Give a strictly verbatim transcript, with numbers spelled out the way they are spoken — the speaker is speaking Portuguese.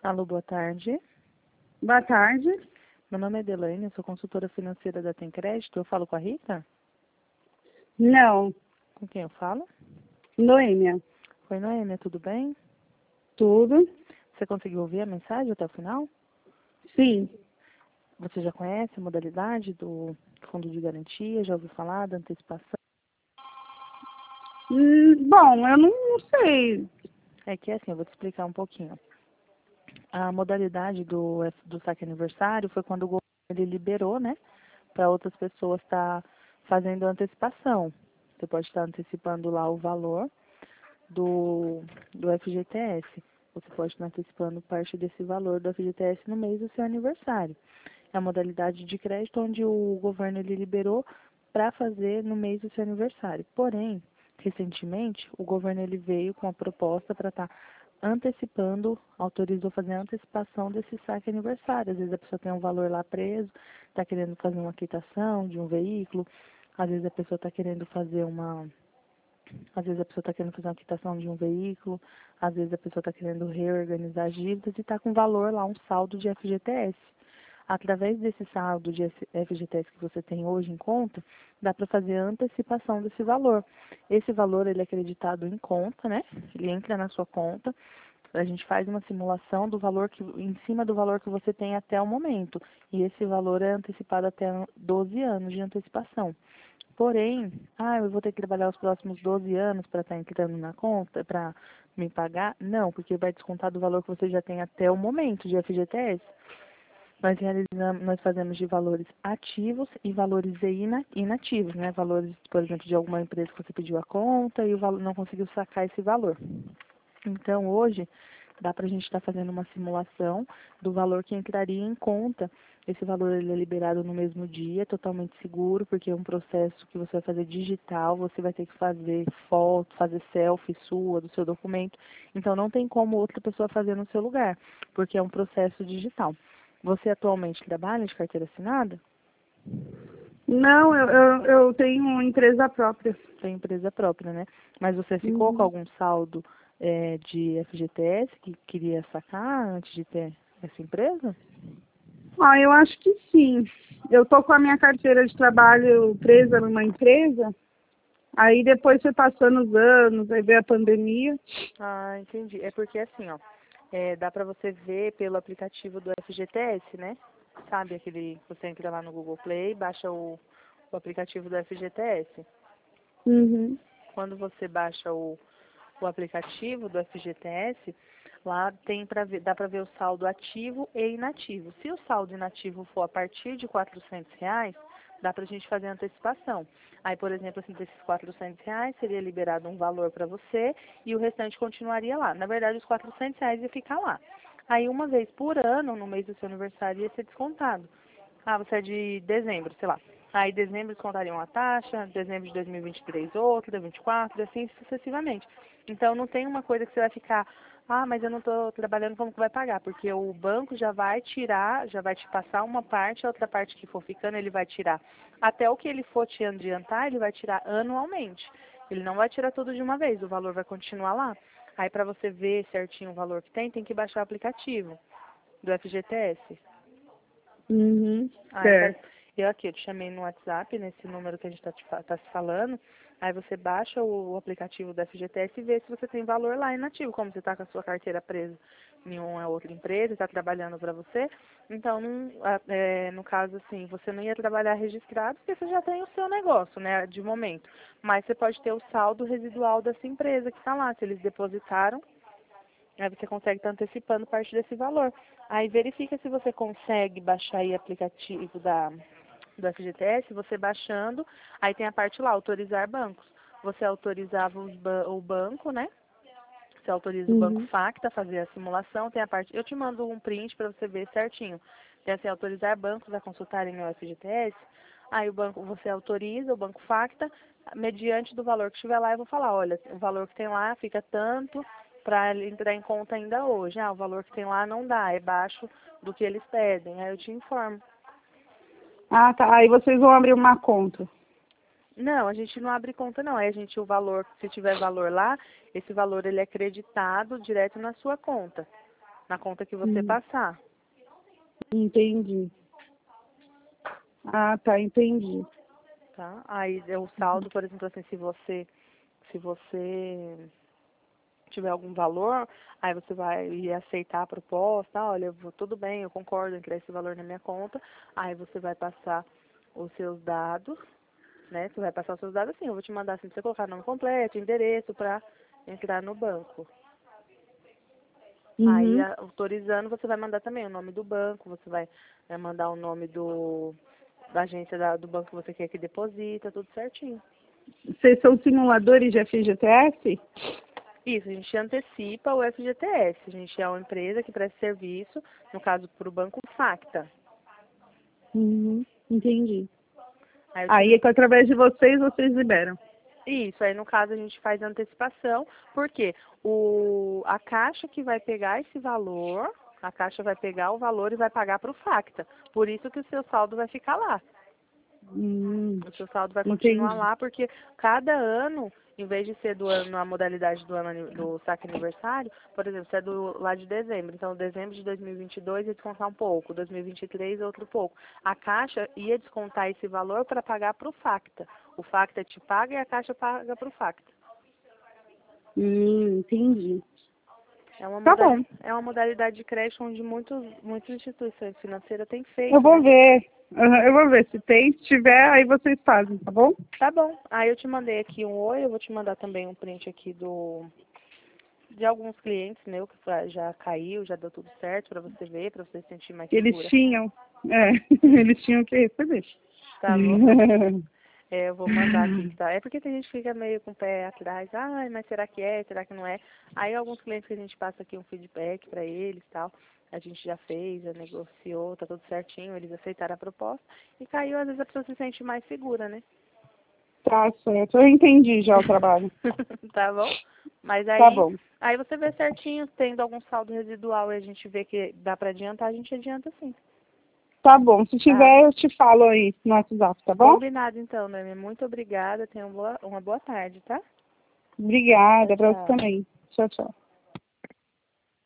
Alô, boa tarde. Boa tarde. Meu nome é Delaine, eu sou consultora financeira da Tem Crédito. Eu falo com a Rita? Não, Com quem eu falo? Noêmia. Oi, Noêmia, tudo bem? Tudo? Você conseguiu ouvir a mensagem até o final? Sim. Você já conhece a modalidade do fundo de garantia? Já ouviu falar da antecipação? Hum, bom, eu não, não sei. É que assim, eu vou te explicar um pouquinho. A modalidade do, F- do saque aniversário foi quando o governo ele liberou, né, para outras pessoas estar fazendo a antecipação. Você pode estar antecipando lá o valor do, do F G T S. Você pode estar antecipando parte desse valor do F G T S no mês do seu aniversário. É a modalidade de crédito onde o governo ele liberou para fazer no mês do seu aniversário. Porém, recentemente, o governo ele veio com a proposta para estar antecipando, autorizou fazer a antecipação desse saque aniversário. Às vezes a pessoa tem um valor lá preso, está querendo fazer uma quitação de um veículo, às vezes a pessoa está querendo fazer uma às vezes a pessoa está querendo fazer uma quitação de um veículo, às vezes a pessoa está querendo reorganizar as dívidas e está com valor lá, um saldo de F G T S. Através desse saldo de F G T S que você tem hoje em conta, dá para fazer a antecipação desse valor. Esse valor ele é acreditado em conta, né? Ele entra na sua conta. A gente faz uma simulação do valor que, em cima do valor que você tem até o momento. E esse valor é antecipado até doze anos de antecipação. Porém, ah, eu vou ter que trabalhar os próximos doze anos para estar entrando na conta, para me pagar? Não, porque vai descontar do valor que você já tem até o momento de F G T S. Nós realizamos, nós fazemos de valores ativos e valores ina- inativos, né? Valores, por exemplo, de alguma empresa que você pediu a conta e o valor não conseguiu sacar esse valor. Então, hoje, dá para a gente estar fazendo uma simulação do valor que entraria em conta. Esse valor ele é liberado no mesmo dia, totalmente seguro, porque é um processo que você vai fazer digital, você vai ter que fazer foto, fazer selfie sua, do seu documento. Então, não tem como outra pessoa fazer no seu lugar, porque é um processo digital. Você atualmente trabalha de carteira assinada? Não, eu, eu, eu tenho uma empresa própria. Tem empresa própria, né? Mas você ficou com Uhum. algum saldo é, de F G T S que queria sacar antes de ter essa empresa? Ah, eu acho que sim. Eu tô com a minha carteira de trabalho presa numa empresa. Aí depois foi passando os anos, aí veio a pandemia. Ah, entendi. É porque assim, ó, é, dá pra você ver pelo aplicativo do F G T S, né? Sabe aquele, você entra lá no Google Play, baixa o, o aplicativo do F G T S. Uhum. Quando você baixa o, o aplicativo do F G T S, lá tem para ver, dá para ver o saldo ativo e inativo. Se o saldo inativo for a partir de quatrocentos reais, dá para a gente fazer a antecipação. Aí, por exemplo, assim, desses quatrocentos reais, seria liberado um valor para você e o restante continuaria lá. Na verdade, os quatrocentos reais ia ficar lá. Aí, uma vez por ano, no mês do seu aniversário, ia ser descontado. Ah, você é de dezembro, sei lá. Aí, dezembro descontariam uma taxa, dezembro de dois mil e vinte e três outra, vinte e quatro, e assim sucessivamente. Então, não tem uma coisa que você vai ficar, ah, mas eu não estou trabalhando, como que vai pagar? Porque o banco já vai tirar, já vai te passar uma parte, a outra parte que for ficando, ele vai tirar. Até o que ele for te adiantar, ele vai tirar anualmente. Ele não vai tirar tudo de uma vez, o valor vai continuar lá. Aí, para você ver certinho o valor que tem, tem que baixar o aplicativo do F G T S. Uhum. Ah, eu, quero... Certo. eu aqui, eu te chamei no WhatsApp, nesse número que a gente está fa... tá se falando. Aí você baixa o, o aplicativo da F G T S e vê se você tem valor lá inativo, como você está com a sua carteira presa em uma outra empresa, está trabalhando para você. Então, não, a- é, no caso assim, você não ia trabalhar registrado porque você já tem o seu negócio, né, de momento. Mas você pode ter o saldo residual dessa empresa que está lá, se eles depositaram. Aí você consegue estar antecipando parte desse valor. Aí verifica se você consegue baixar aí o aplicativo da, do F G T S, você baixando, aí tem a parte lá, autorizar bancos. Você autorizava os ba o banco, né? Você autoriza o banco Uhum. Facta a fazer a simulação, tem a parte. Eu te mando um print para você ver certinho. Tem assim, autorizar bancos a consultarem o F G T S. Aí o banco, você autoriza o banco Facta, mediante do valor que estiver lá, eu vou falar, olha, o valor que tem lá fica tanto para ele entrar em conta ainda hoje. Ah, o valor que tem lá não dá, é baixo do que eles pedem. Aí eu te informo. Ah, tá. Aí vocês vão abrir uma conta. Não, a gente não abre conta não. Aí a gente, o valor, se tiver valor lá, esse valor ele é creditado direto na sua conta. na conta que você Hum. passar. Entendi. Ah, tá, entendi. Tá? Aí o saldo, por exemplo, assim, se você, se você tiver algum valor, aí você vai ir aceitar a proposta, ah, olha, eu vou, tudo bem, eu concordo em criar esse valor na minha conta, aí você vai passar os seus dados, né? Você vai passar os seus dados assim, eu vou te mandar assim, pra você colocar nome completo, endereço para entrar no banco. Aí, Uhum. a- autorizando, você vai mandar também o nome do banco, você vai é, mandar o nome do, da agência da- do banco que você quer que deposita, tudo certinho. Vocês são simuladores de F G T S? Isso, a gente antecipa o F G T S. A gente é uma empresa que presta serviço, no caso, para o Banco Facta. Uhum. Entendi. Aí eu Aí, te... através de vocês, vocês liberam. Isso, aí no caso a gente faz a antecipação, porque o... a Caixa que vai pegar esse valor, a Caixa vai pegar o valor e vai pagar para o Facta. Por isso que o seu saldo vai ficar lá. Hum. O seu saldo vai continuar Entendi. lá, porque cada ano, em vez de ser do ano, a modalidade do ano ani- do saque aniversário, por exemplo, se é do lá de dezembro, então dezembro de dois mil e vinte e dois ia descontar um pouco, dois mil e vinte e três outro pouco. A Caixa ia descontar esse valor para pagar para o Facta. O Facta te paga e a Caixa paga para o Facta. Hum, entendi. É uma, Tá modali bom. é uma modalidade de crédito onde muitos, muitas instituições financeiras têm Eu feito, vou né? ver. Aham, eu vou ver. Se tem, se tiver, aí vocês fazem, tá bom? Tá bom. Aí eu te mandei aqui um oi, eu vou te mandar também um print aqui do de alguns clientes meu que fa- já caiu, já deu tudo certo para você ver, para você se sentir mais Eles segura. tinham. É, eles tinham que receber. Tá bom? É, eu vou mandar aqui que tá. É porque tem gente que fica meio com o pé atrás, ai, mas será que é, será que não é? Aí alguns clientes que a gente passa aqui um feedback para eles e tal. A gente já fez, já negociou, tá tudo certinho, eles aceitaram a proposta e caiu, às vezes a pessoa se sente mais segura, né? Tá certo. Eu entendi já o trabalho. Tá bom? Mas Tá aí, bom. aí você vê certinho, tendo algum saldo residual e a gente vê que dá para adiantar, a gente adianta sim. Tá bom. Se Tá? tiver, eu te falo aí no WhatsApp, tá bom? Combinado então, Noemi. Muito obrigada. Tenha uma boa, uma boa tarde, tá? Tchau, Obrigada. Pra você tchau. também. Tchau, tchau.